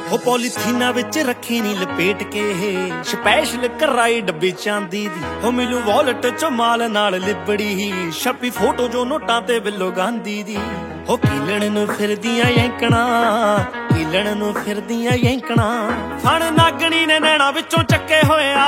ਹੋ ਪੋਲੀਥੀਨਾਂ ਵਿੱਚ ਰੱਖੀ ਨੀ ਲਪੇਟ ਕੇ ਸਪੈਸ਼ਲ ਕਰਾਈ ਡੱਬੀ ਚਾਂਦੀ ਦੀ ਹੋ ਮਿਲੂ ਵਾਲਟ ਚੋਂ ਮਾਲ ਨਾਲ ਲਿਬੜੀ ਛਪੀ ਫੋਟੋ ਜੋ ਨੋਟਾਂ ਤੇ ਬਿੱਲੋ ਗਾਂਧੀ ਦੀ ਹੋ ਕੀਲਣ ਨੂੰ ਫਿਰਦੀਆਂ ਐਂਕਣਾ ਕੀਲਣ ਨੂੰ ਫਿਰਦੀਆਂ ਐਂਕਣਾ ਫਣ ਨਾਗਣੀ ਨੇ ਨੈਣਾ ਵਿੱਚੋਂ ਚੱਕੇ ਹੋਇਆ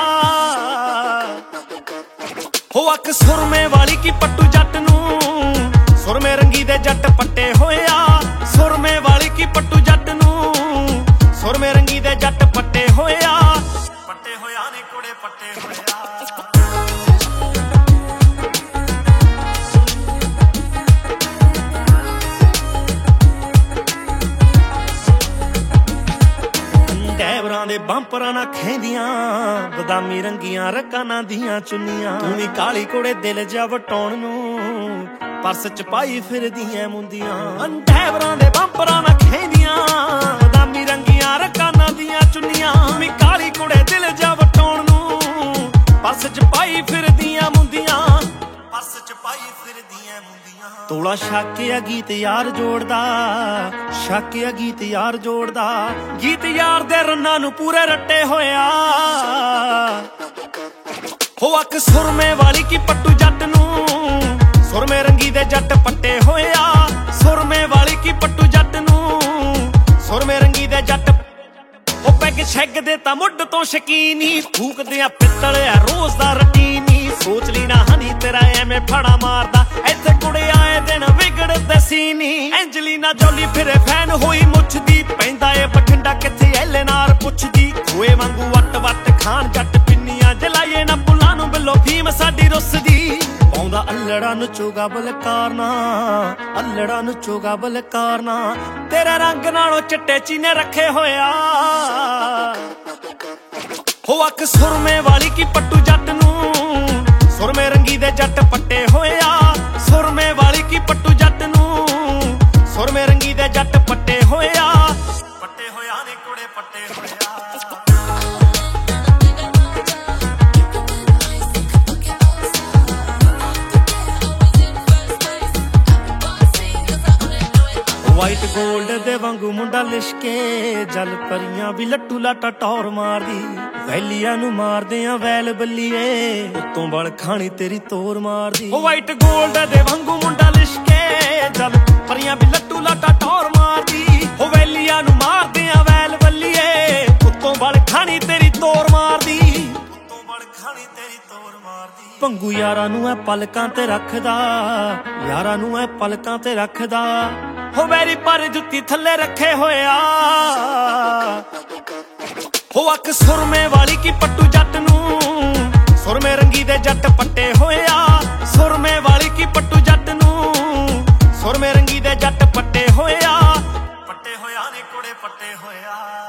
ਹੋ ਅੱਖ ਸੁਰਮੇ ਵਾਲੀ ਕੀ ਪੱਟੂ ਜੱਟ ਨੂੰ ਸੁਰਮੇ ਰੰਗੀ ਦੇ ਜੱਟ ਪੱਟੇ ਹੋਇਆ ਸੁਰਮੇ ਵਾਲੀ ਕੀ ਪੱਟੂ ਜੱਟ ਨੂੰ ਸੁਰਮੇ ਰੰਗੀ ਦੇ ਜੱਟ ਪੱਟੇ ਹੋਇਆ ਨੇ ਕੋੜੇ ਪੱਟੇ ਹੋਇਆ ਡੈਵਰਾਂ ਦੇ ਬੰਪਰਾਂ ਨਾ ਖੈਂਦੀਆਂ ਬਦਾਮੀ ਰੰਗੀਆਂ ਰਕਾਨਾਂ ਦੀਆਂ ਚੁੰਨੀਆਂ ਤੂੰ ਵੀ ਕਾਲੀ ਕੋੜੇ ਦਿਲ ਜਾ ਵਟਾਉਣ ਨੂੰ ਪਰਸ ਚ ਪਾਈ ਫਿਰਦੀਆਂ ਮੁੰਦੀਆਂ ਡੈਵਰਾਂ ਦੇ ਬੰਪਰਾਂ ਨਾ ਖੈਂਦੀਆਂ ਬਦਾਮੀ ਰੰਗੀਆਂ ਰਕਾਨਾਂ ਦੀਆਂ ਚੁੰਨੀਆਂ ਤੂੰ ਵੀ ਕਾਲੀ ਕੋੜੇ ਦਿਲ ਜਾ ਵਟਾਉਣ ਨੂੰ ਪਰਸ ਚ ਪਾਈ ਫਿਰਦੀਆਂ ਮੁੰਦੀਆਂ ਪਰਸ ਚ ਪਾਈ ਫਿਰਦੀਆਂ ਮੁੰਦੀਆਂ ਤੋਲਾ ਛਾਕਿਆ ਗੀਤ ਯਾਰ ਜੋੜਦਾ ਛਾਕਿਆ ਗੀਤ ਯਾਰ ਜੋੜਦਾ ਗੀਤ ਯਾਰ ਦੇ ਰੰਨਾਂ ਨੂੰ ਪੂਰੇ ਰੱਟੇ ਹੋਇਆ ਹੋ ਅੱਖ ਸੁਰਮੇ ਵਾਲੀ ਕੀ ਪੱਟੂ ਜੱਟ ਨੂੰ ਸੁਰਮੇ ਰੰਗੀ ਦੇ ਜੱਟ ਪੱਟੇ ਹੋਇਆ ਸੁਰਮੇ ਵਾਲੀ ਕੀ ਪੱਟੂ ਜੱਟ ਨੂੰ ਸੁਰਮੇ ਰੰਗੀ ਦੇ ਜੱਟ ਉਹ ਪੈਗ ਛੱਗ ਦੇ ਤਾਂ ਮੁੱਢ ਤੋਂ ਸ਼ਕੀਨੀ ਫੂਕਦੇ ਆ ਪਿੱਤਲ ਆ ਰੋਜ਼ ਦਾ ਰਟੀਨੀ ਸੋਚ ਲਈ ਨਾ ਹਨੀ ਤੇਰਾ ਐਵੇਂ ਫੜਾ ਮਾਰਦਾ ਇੱਥੇ ਕੁੜੇ ਆਏ ਦਿਨ ਵਿਗੜਦੇ ਸੀ ਨੀ ਐਂਜਲੀਨਾ ਜੋਲੀ ਫਿਰੇ ਫੈਨ ਹੋਈ ਮੁੱਛਦੀ ਪੈਂਦਾ ਏ ਬਠਿੰਡਾ ਕਿੱਥੇ ਐਲੇ ਨਾਰ ਪੁੱਛਦੀ ਖੋਏ ਵਾਂਗੂ ਵੱਟ ਵੱਟ ਖਾਣ ਜੱਟ ਪਿੰਨੀਆਂ ਜਲਾਈਏ ਨਾ ਬੁੱਲਾਂ ਨੂੰ ਬਿੱਲੋ ਫੀਮ ਸਾਡੀ ਰੁੱਸਦੀ ਪਾਉਂਦਾ ਅੱਲੜਾ ਨਚੋਗਾ ਬਲਕਾਰਨਾ ਅੱਲੜਾ ਨਚੋਗਾ ਬਲਕਾਰਨਾ ਤੇਰੇ ਰੰਗ ਨਾਲੋਂ ਚਿੱਟੇ ਚੀਨੇ ਰੱਖੇ ਹੋਇਆ ਹੋ ਅੱਖ ਸੁਰਮੇ ਵਾਲੀ ਕੀ ਪੱਟੂ ਜੱਟ ਨੂੰ ਸੁਰਮੇ ਰੰਗੀ ਦੇ ਜੱਟ ਪੱਟੇ ਹੋਇਆ ਸੁਰਮੇ ਵਾਲੀ ਕੀ ਪੱਟੂ ਜੱਟ ਨੂੰ ਸੁਰਮੇ ਰੰਗੀ ਦੇ ਜੱਟ ਪੱਟੇ ਹੋਇਆ ਨੇ ਕੁੜੇ ਪੱਟੇ ਹੋਇਆ ਵਾਈਟ ਗੋਲਡ ਦੇ ਵਾਂਗੂ ਮੁੰਡਾ ਲਿਸ਼ਕੇ ਜਲ ਪਰੀਆਂ ਵੀ ਲੱਟੂ ਲਾਟਾ ਟੌਰ ਮਾਰਦੀ ਵੈਲੀਆਂ ਨੂੰ ਮਾਰਦੇ ਆ ਵੈਲ ਬੱਲੀਏ ਉੱਤੋਂ ਬਲ ਖਾਣੀ ਤੇਰੀ ਤੋਰ ਮਾਰਦੀ ਉਹ ਵਾਈਟ ਗੋਲਡ ਦੇ ਵਾਂਗੂ ਮੁੰਡਾ ਲਿਸ਼ਕੇ ਜਲ ਪਰੀਆਂ ਵੀ ਲੱਟੂ ਲਾਟਾ ਟੌਰ ਮਾਰਦੀ ਉਹ ਵੈਲੀਆਂ ਨੂੰ ਮਾਰਦੇ ਆ ਵੈਲ ਬੱਲੀਏ ਉੱਤੋਂ ਬਲ ਖਾਣੀ ਤੇਰੀ ਤੋਰ ਮਾਰਦੀ ਭੰਗੂ ਯਾਰਾਂ ਨੂੰ ਐ ਪਲਕਾਂ ਤੇ ਰੱਖਦਾ ਯਾਰਾਂ ਨੂੰ ਐ ਪਲਕਾਂ ਤੇ ਰੱਖਦਾ ਹੋ ਵੈਰੀ ਪਰ ਜੁੱਤੀ ਥੱਲੇ ਰੱਖੇ ਹੋਇਆ ਹੋ ਅੱਖ ਸੁਰਮੇ ਵਾਲੀ ਕੀ ਪੱਟੂ ਜੱਟ ਨੂੰ ਸੁਰਮੇ ਰੰਗੀ ਦੇ ਜੱਟ ਪੱਟੇ ਹੋਇਆ ਸੁਰਮੇ ਵਾਲੀ ਕੀ ਪੱਟੂ ਜੱਟ ਨੂੰ ਸੁਰਮੇ ਰੰਗੀ ਦੇ ਜੱਟ ਪੱਟੇ ਹੋਇਆ ਨੇ ਕੋੜੇ ਪੱਟੇ ਹੋਇਆ